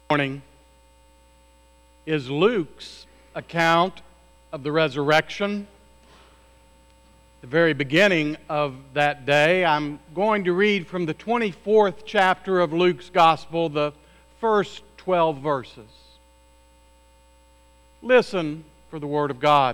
Morning is Luke's account of the resurrection. The very beginning of that day, I'm going to read from the 24th chapter of Luke's Gospel, the first 12 verses. Listen for the Word of God.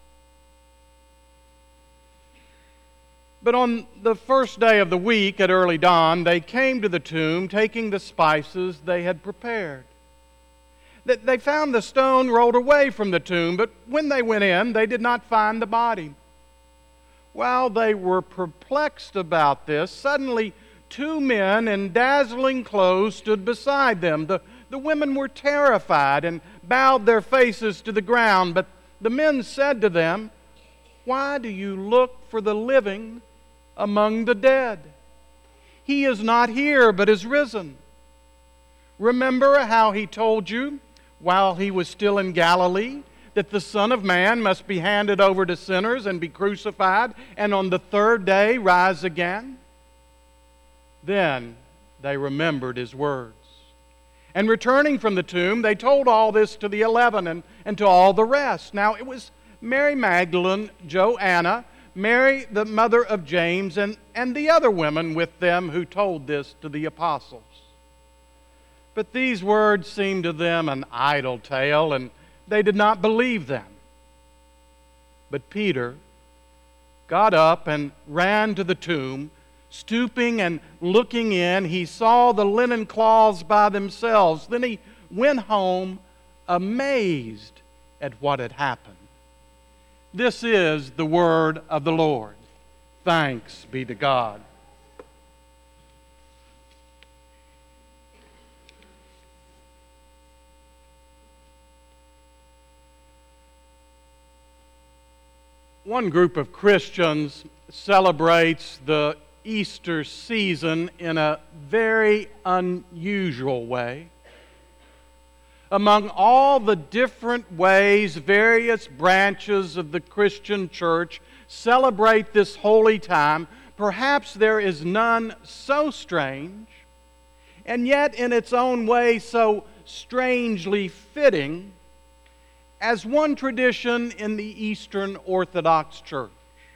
But on the first day of the week at early dawn, they came to the tomb, taking the spices they had prepared. They found the stone rolled away from the tomb, but when they went in, they did not find the body. While they were perplexed about this, suddenly two men in dazzling clothes stood beside them. The women were terrified and bowed their faces to the ground, but the men said to them, "Why do you look for the living among the dead? He is not here, but is risen. Remember how he told you while he was still in Galilee that the Son of Man must be handed over to sinners and be crucified, and on the third day rise again?" Then they remembered his words. And returning from the tomb, they told all this to the 11 and to all the rest. Now it was Mary Magdalene, Joanna, Mary the mother of James, and the other women with them who told this to the apostles. But these words seemed to them an idle tale, and they did not believe them. But Peter got up and ran to the tomb. Stooping and looking in, he saw the linen cloths by themselves. Then he went home amazed at what had happened. This is the word of the Lord. Thanks be to God. One group of Christians celebrates the Easter season in a very unusual way. Among all the different ways various branches of the Christian church celebrate this holy time, perhaps there is none so strange, and yet in its own way so strangely fitting, as one tradition in the Eastern Orthodox Church.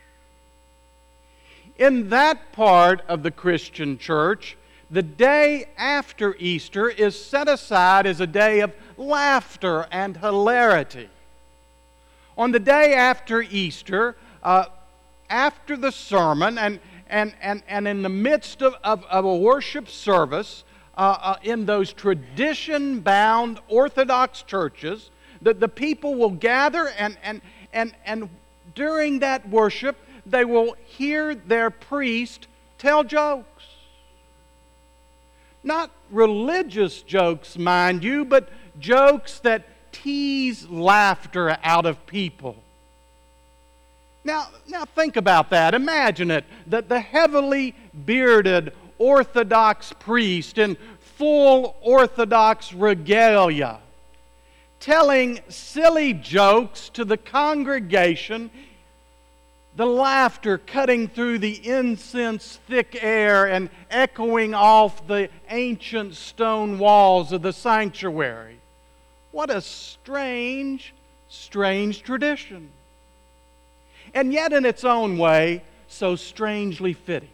In that part of the Christian church, the day after Easter is set aside as a day of laughter and hilarity. On the day after Easter, after the sermon and in the midst of a worship service, in those tradition-bound Orthodox churches, the people will gather and during that worship, they will hear their priest tell jokes. Not religious jokes, mind you, but jokes that tease laughter out of people. Now think about that. Imagine it, that the heavily bearded Orthodox priest in full Orthodox regalia telling silly jokes to the congregation, the laughter cutting through the incense-thick air and echoing off the ancient stone walls of the sanctuary. What a strange, strange tradition. And yet in its own way, so strangely fitting.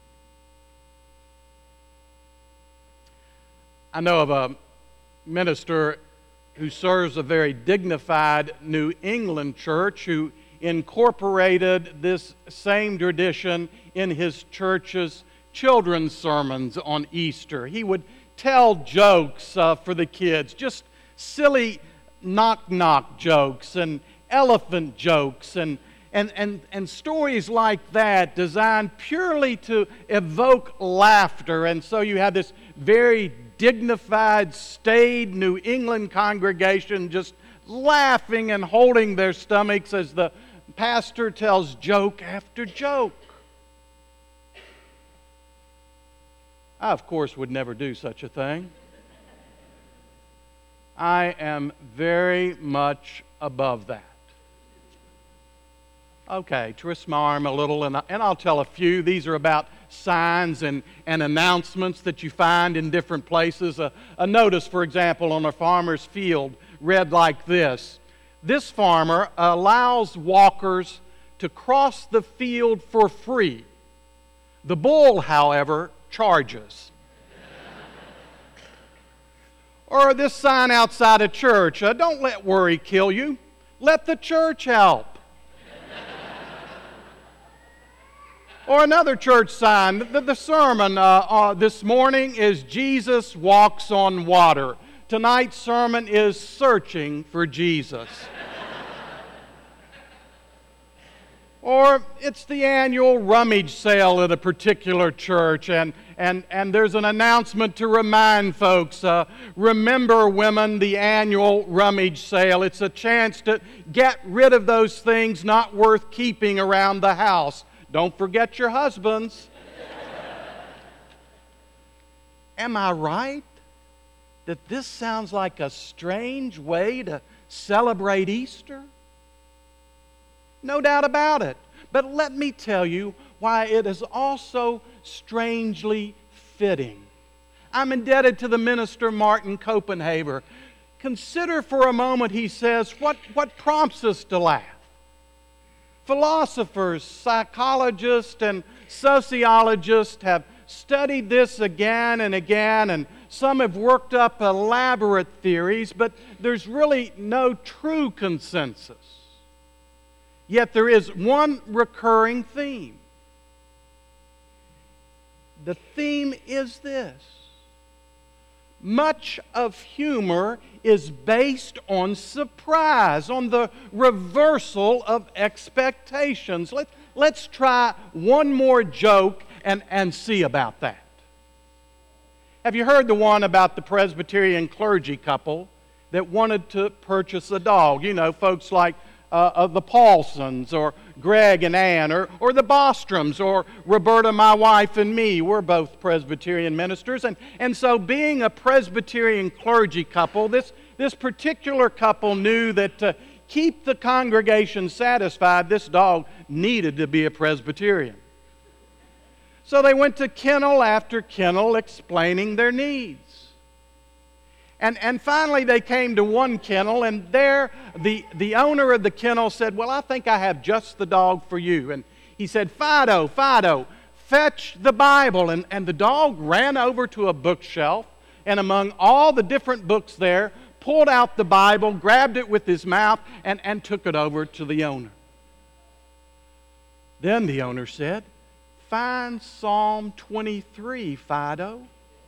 I know of a minister who serves a very dignified New England church who incorporated this same tradition in his church's children's sermons on Easter. He would tell jokes for the kids, just silly knock-knock jokes and elephant jokes and stories like that designed purely to evoke laughter. And so you have this very dignified, staid New England congregation just laughing and holding their stomachs as the pastor tells joke after joke. I, of course, would never do such a thing. I am very much above that. Okay, twist my arm a little, and I'll tell a few. These are about signs and announcements that you find in different places. A notice, for example, on a farmer's field read like this: "This farmer allows walkers to cross the field for free. The bull, however, charges." Or this sign outside a church: "Don't let worry kill you. Let the church help." Or another church sign: the sermon this morning is "Jesus Walks on Water." Tonight's sermon is "Searching for Jesus." Or it's the annual rummage sale at a particular church, and there's an announcement to remind folks, remember, women, the annual rummage sale. It's a chance to get rid of those things not worth keeping around the house. Don't forget your husbands. Am I right that this sounds like a strange way to celebrate Easter? No doubt about it. But let me tell you why it is also strangely fitting. I'm indebted to the minister Martin Copenhaver. Consider for a moment, he says, what prompts us to laugh. Philosophers, psychologists, and sociologists have studied this again and again, and some have worked up elaborate theories, but there's really no true consensus. Yet there is one recurring theme. The theme is this: much of humor is based on surprise, on the reversal of expectations. Let's try one more joke and see about that. Have you heard the one about the Presbyterian clergy couple that wanted to purchase a dog? You know, folks like the Paulsons, or Greg and Ann, or the Bostroms, or Roberta, my wife, and me. We're both Presbyterian ministers. And so being a Presbyterian clergy couple, this particular couple knew that to keep the congregation satisfied, this dog needed to be a Presbyterian. So they went to kennel after kennel explaining their needs. And finally they came to one kennel, and there the owner of the kennel said, "Well, I think I have just the dog for you." And he said, Fido, fetch the Bible." And the dog ran over to a bookshelf, and among all the different books there, pulled out the Bible, grabbed it with his mouth, and took it over to the owner. Then the owner said, "Find Psalm 23, Fido."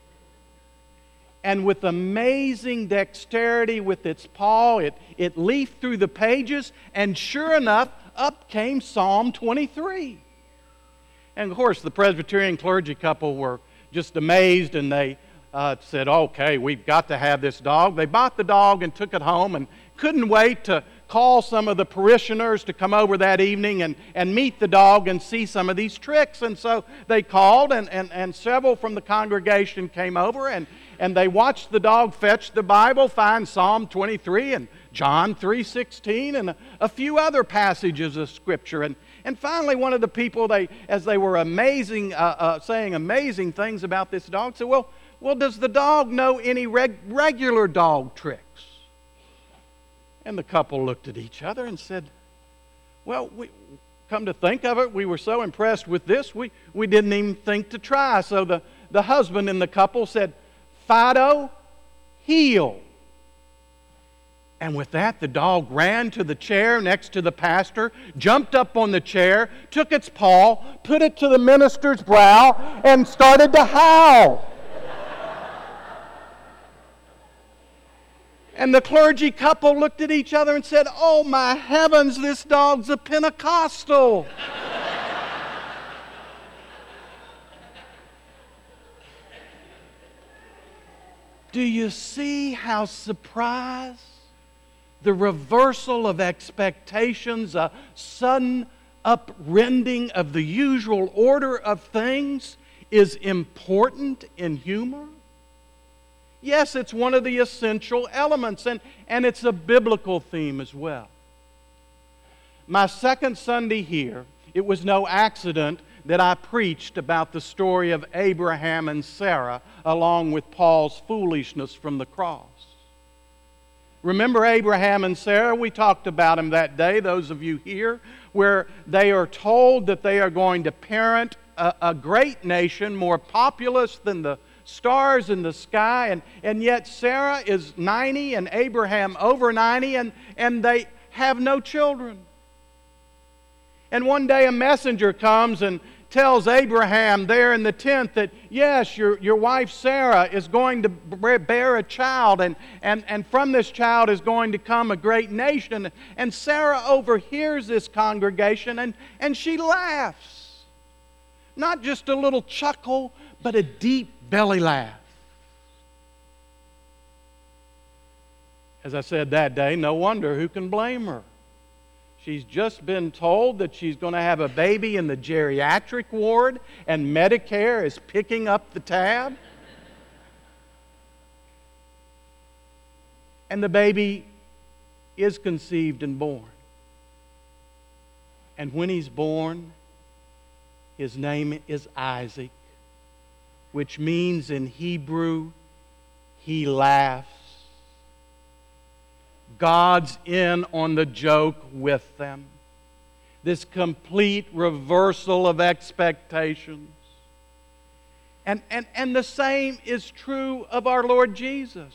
And with amazing dexterity with its paw, it leafed through the pages, and sure enough, up came Psalm 23. And of course, the Presbyterian clergy couple were just amazed, and they said, "Okay, we've got to have this dog." They bought the dog and took it home, and couldn't wait to call some of the parishioners to come over that evening and meet the dog and see some of these tricks. And so they called, and several from the congregation came over, and they watched the dog fetch the Bible, find Psalm 23 and John 3:16 and a few other passages of Scripture. And finally, one of the people, as they were saying amazing things about this dog, said, well, does the dog know any regular dog tricks? And the couple looked at each other and said, "Well, come to think of it, we were so impressed with this, we didn't even think to try." So the husband in the couple said, "Fido, heel." And with that, the dog ran to the chair next to the pastor, jumped up on the chair, took its paw, put it to the minister's brow, and started to howl. And the clergy couple looked at each other and said, "Oh my heavens, this dog's a Pentecostal." Do you see how surprise, the reversal of expectations, a sudden uprending of the usual order of things is important in humor? Yes, it's one of the essential elements, and it's a biblical theme as well. My second Sunday here, it was no accident that I preached about the story of Abraham and Sarah, along with Paul's foolishness from the cross. Remember Abraham and Sarah? We talked about them that day, those of you here, where they are told that they are going to parent a great nation, more populous than the stars in the sky, and yet Sarah is 90 and Abraham over 90, and they have no children. And one day a messenger comes and tells Abraham there in the tent that, yes, your wife Sarah is going to bear a child, and from this child is going to come a great nation. And Sarah overhears this congregation, and she laughs. Not just a little chuckle, but a deep belly laugh. As I said that day, no wonder, who can blame her? She's just been told that she's going to have a baby in the geriatric ward, and Medicare is picking up the tab. And the baby is conceived and born. And when he's born, his name is Isaac, which means in Hebrew, he laughs. God's in on the joke with them. This complete reversal of expectations. And the same is true of our Lord Jesus.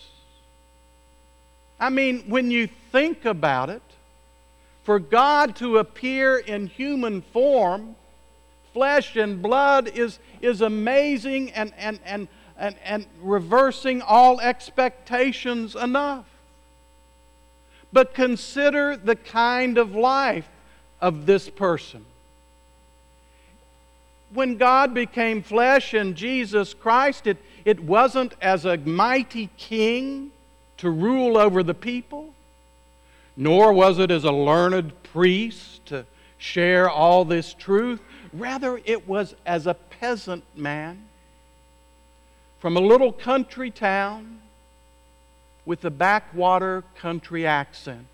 I mean, when you think about it, for God to appear in human form, flesh and blood, is amazing and reversing all expectations enough. But consider the kind of life of this person. When God became flesh in Jesus Christ, it wasn't as a mighty king to rule over the people, nor was it as a learned priest to share all this truth. Rather, it was as a peasant man from a little country town with a backwater country accent.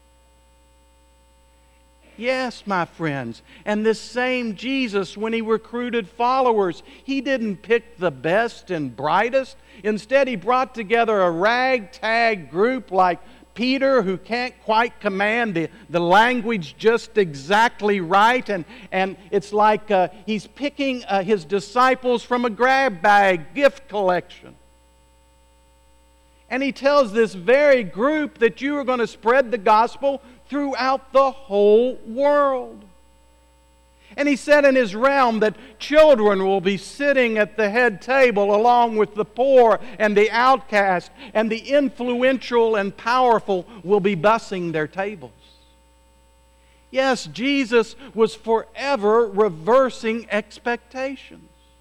Yes, my friends, and this same Jesus, when He recruited followers, He didn't pick the best and brightest. Instead, He brought together a ragtag group like Peter, who can't quite command the language just exactly right, and it's like he's picking his disciples from a grab bag gift collection. And He tells this very group that you are going to spread the gospel throughout the whole world. And He said in His realm that children will be sitting at the head table along with the poor and the outcast, and the influential and powerful will be bussing their tables. Yes, Jesus was forever reversing expectations.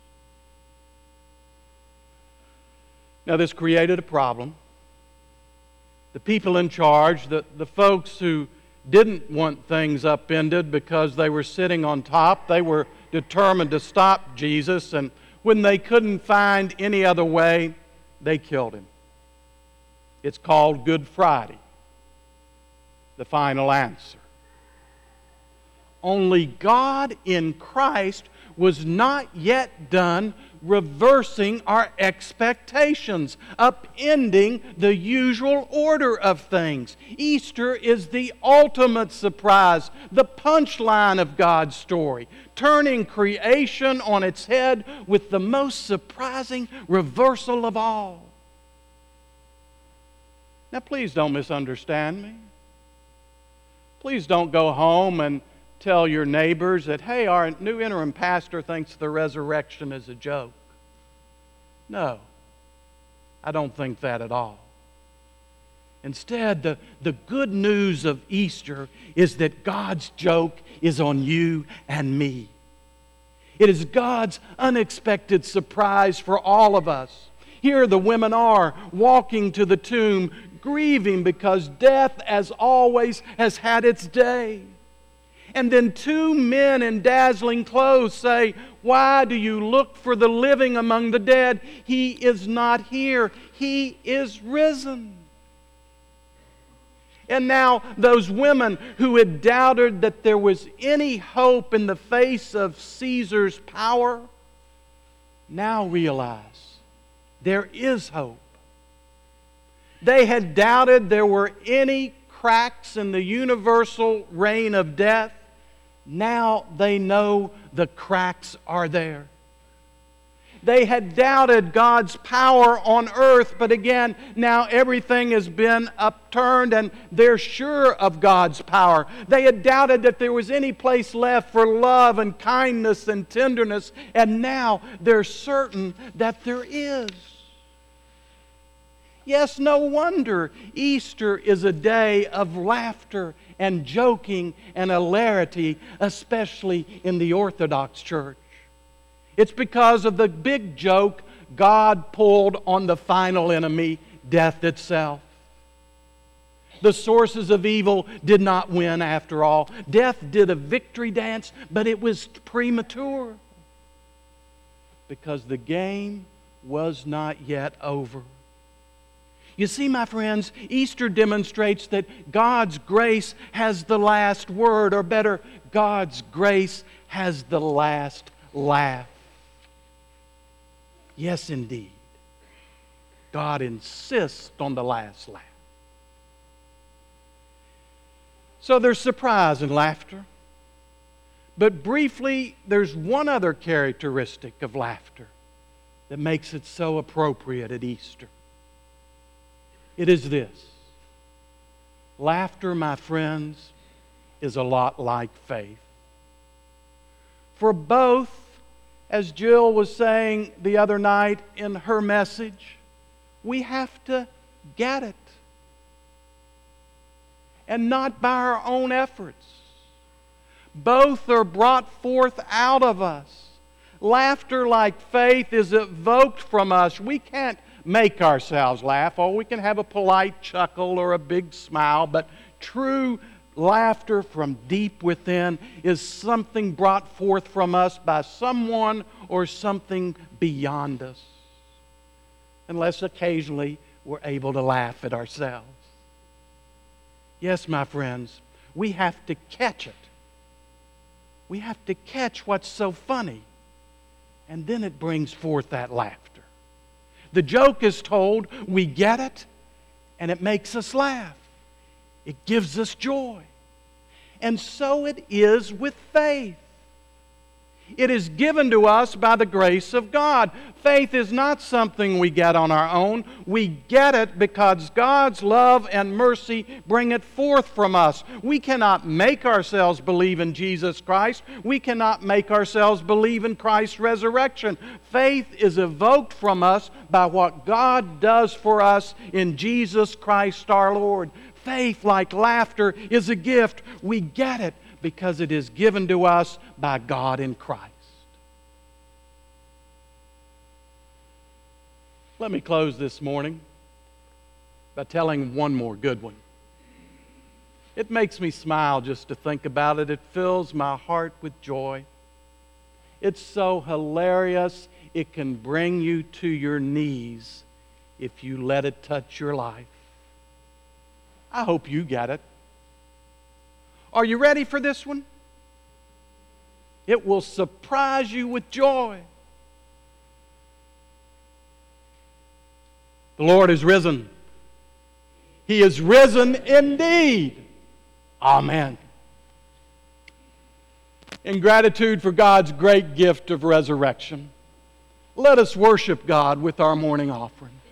Now, this created a problem. The people in charge, the folks who didn't want things upended because they were sitting on top, they were determined to stop Jesus, and when they couldn't find any other way, they killed Him. It's called Good Friday, the final answer. Only God in Christ was not yet done reversing our expectations, upending the usual order of things. Easter is the ultimate surprise, the punchline of God's story, turning creation on its head with the most surprising reversal of all. Now, please don't misunderstand me. Please don't go home and tell your neighbors that, hey, our new interim pastor thinks the resurrection is a joke. No, I don't think that at all. Instead, the good news of Easter is that God's joke is on you and me. It is God's unexpected surprise for all of us. Here the women are walking to the tomb, grieving because death, as always, has had its day. And then two men in dazzling clothes say, "Why do you look for the living among the dead? He is not here. He is risen." And now those women who had doubted that there was any hope in the face of Caesar's power now realize there is hope. They had doubted there were any cracks in the universal reign of death. Now they know the cracks are there. They had doubted God's power on earth, but again, now everything has been upturned and they're sure of God's power. They had doubted that there was any place left for love and kindness and tenderness, and now they're certain that there is. Yes, no wonder Easter is a day of laughter and joking and hilarity, especially in the Orthodox Church. It's because of the big joke God pulled on the final enemy, death itself. The sources of evil did not win after all. Death did a victory dance, but it was premature because the game was not yet over. You see, my friends, Easter demonstrates that God's grace has the last word, or better, God's grace has the last laugh. Yes, indeed. God insists on the last laugh. So there's surprise and laughter. But briefly, there's one other characteristic of laughter that makes it so appropriate at Easter. It is this. Laughter, my friends, is a lot like faith. For both, as Jill was saying the other night in her message, we have to get it. And not by our own efforts. Both are brought forth out of us. Laughter, like faith, is evoked from us. We can't make ourselves laugh. Oh, we can have a polite chuckle or a big smile, but true laughter from deep within is something brought forth from us by someone or something beyond us. Unless occasionally we're able to laugh at ourselves. Yes, my friends, we have to catch it. We have to catch what's so funny. And then it brings forth that laughter. The joke is told, we get it, and it makes us laugh. It gives us joy. And so it is with faith. It is given to us by the grace of God. Faith is not something we get on our own. We get it because God's love and mercy bring it forth from us. We cannot make ourselves believe in Jesus Christ. We cannot make ourselves believe in Christ's resurrection. Faith is evoked from us by what God does for us in Jesus Christ our Lord. Faith, like laughter, is a gift. We get it because it is given to us by God in Christ. Let me close this morning by telling one more good one. It makes me smile just to think about it. It fills my heart with joy. It's so hilarious, it can bring you to your knees if you let it touch your life. I hope you get it. Are you ready for this one? It will surprise you with joy. The Lord is risen. He is risen indeed. Amen. In gratitude for God's great gift of resurrection, let us worship God with our morning offering.